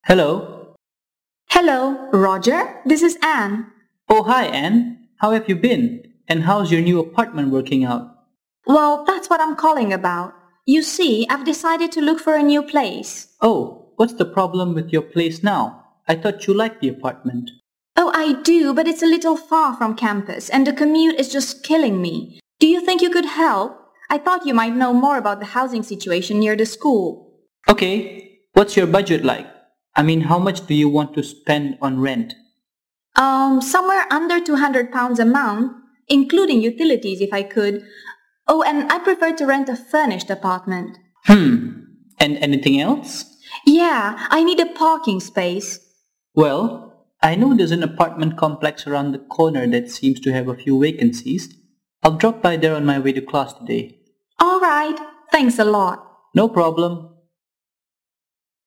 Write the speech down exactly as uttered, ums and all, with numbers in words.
Hello. Hello, Roger. This is Anne. Oh, hi, Anne. How have you been? And how's your new apartment working out? Well, that's what I'm calling about. You see, I've decided to look for a new place. Oh, what's the problem with your place now? I thought you liked the apartment. Oh, I do, but it's a little far from campus, and the commute is just killing me. Do you think you could help? I thought you might know more about the housing situation near the school. Okay, what's your budget like? I mean, how much do you want to spend on rent? Um, somewhere under two hundred pounds a month, including utilities if I could. Oh, and I prefer to rent a furnished apartment. Hmm. And anything else? Yeah, I need a parking space. Well, I know there's an apartment complex around the corner that seems to have a few vacancies. I'll drop by there on my way to class today. All right, thanks a lot. No problem.